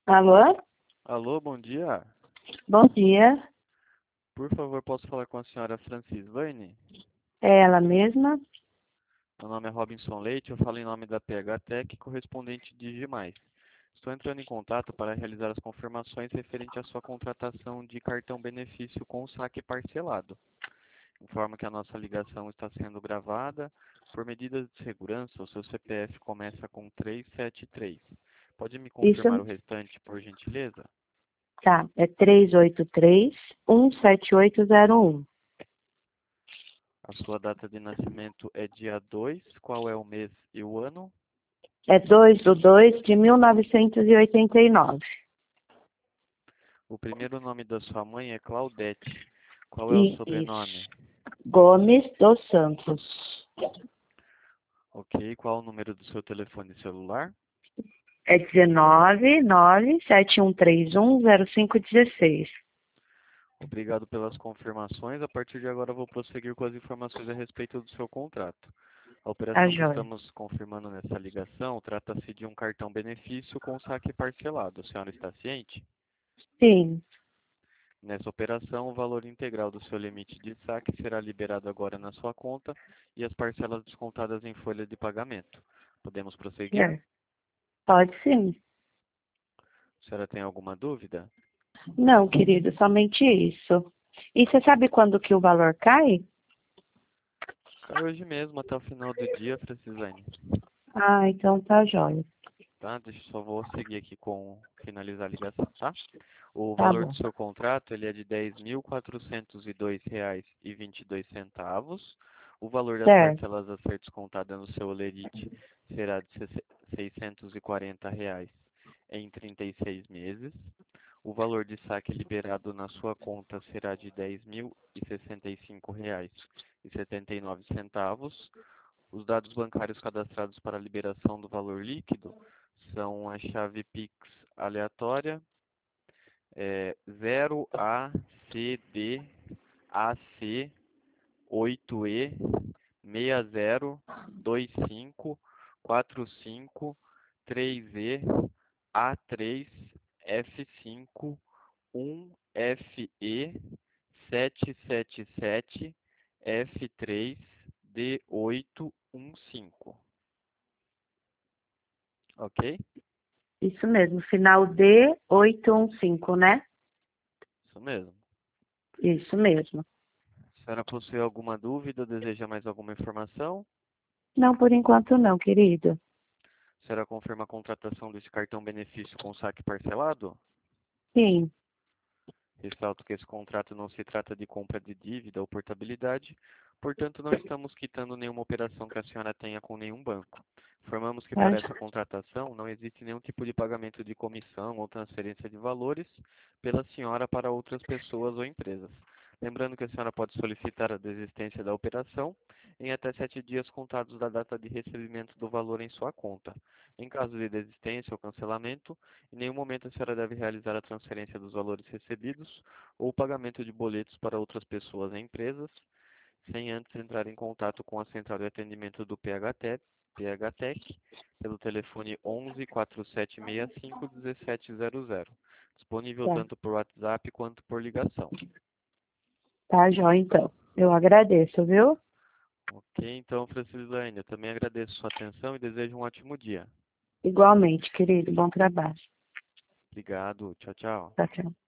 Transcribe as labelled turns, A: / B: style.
A: Alô?
B: Alô, bom dia.
A: Bom dia.
B: Por favor, posso falar com a senhora Francislane?
A: É ela mesma?
B: Meu nome é Robinson Leite, eu falo em nome da PH Tech, correspondente de Digimais. Estou entrando em contato para realizar as confirmações referente à sua contratação de cartão benefício com saque parcelado. Informo que a nossa ligação está sendo gravada. Por medidas de segurança, o seu CPF começa com 373. Pode me
A: Isso,
B: confirmar o restante, por gentileza?
A: tá. É 383-17801.
B: A sua data de nascimento é dia 2. Qual é o mês e o ano?
A: É 2/2/1989.
B: O primeiro nome da sua mãe é Claudete. Qual é o sobrenome?
A: Isso. Gomes dos Santos.
B: Ok. Qual o número do seu telefone celular?
A: É 19971310516.
B: Obrigado pelas confirmações. A partir de agora, eu vou prosseguir com as informações a respeito do seu contrato. A
A: Tá
B: operação que
A: joia.
B: estamos confirmando nessa ligação trata-se de um cartão benefício com saque parcelado. A senhora está ciente?
A: Sim.
B: Nessa operação, o valor integral do seu limite de saque será liberado agora na sua conta e as parcelas descontadas em folha de pagamento. Podemos prosseguir?
A: É. Pode sim.
B: A senhora tem alguma dúvida?
A: Não, querido, somente isso. E você sabe quando que o valor cai?
B: Cai hoje mesmo, até o final do dia, Francislane.
A: Ah, então tá joia.
B: Tá? Só vou seguir aqui com finalizar a ligação, tá? O
A: Tá
B: valor do
A: bom.
B: seu contrato, ele é de R$ 10.402,20. O valor das
A: Certo.
B: parcelas a ser descontada no seu Olerite será de R$ 640 em 36 meses. O valor de saque liberado na sua conta será de R$ 10.065,79. Os dados bancários cadastrados para a liberação do valor líquido são a chave Pix aleatória 0AC2E6A3F5 1FE7777F3D815. Ok?
A: Isso mesmo, final D815, né?
B: Isso mesmo.
A: Isso mesmo.
B: A senhora possui alguma dúvida? Deseja mais alguma informação?
A: Não, por enquanto não, querido.
B: A senhora confirma a contratação desse cartão benefício com saque parcelado?
A: Sim,
B: Ressalto que esse contrato não se trata de compra de dívida ou portabilidade, portanto não estamos quitando nenhuma operação que a senhora tenha com nenhum banco. Informamos que
A: tá,
B: para essa contratação não existe nenhum tipo de pagamento de comissão ou transferência de valores pela senhora para outras pessoas ou empresas. Lembrando que a senhora pode solicitar a desistência da operação em até 7 dias contados da data de recebimento do valor em sua conta. Em caso de desistência ou cancelamento, em nenhum momento a senhora deve realizar a transferência dos valores recebidos ou o pagamento de boletos para outras pessoas e empresas, sem antes entrar em contato com a central de atendimento do PHTEC, pelo telefone 11 4765 1700, disponível
A: tá,
B: tanto por WhatsApp quanto por ligação.
A: tá, joia, então. Eu agradeço, viu?
B: Ok, então, Francislane, eu também agradeço sua atenção e desejo um ótimo dia.
A: Igualmente, querido. Bom trabalho.
B: Obrigado, tchau, tchau.
A: Tchau, tchau.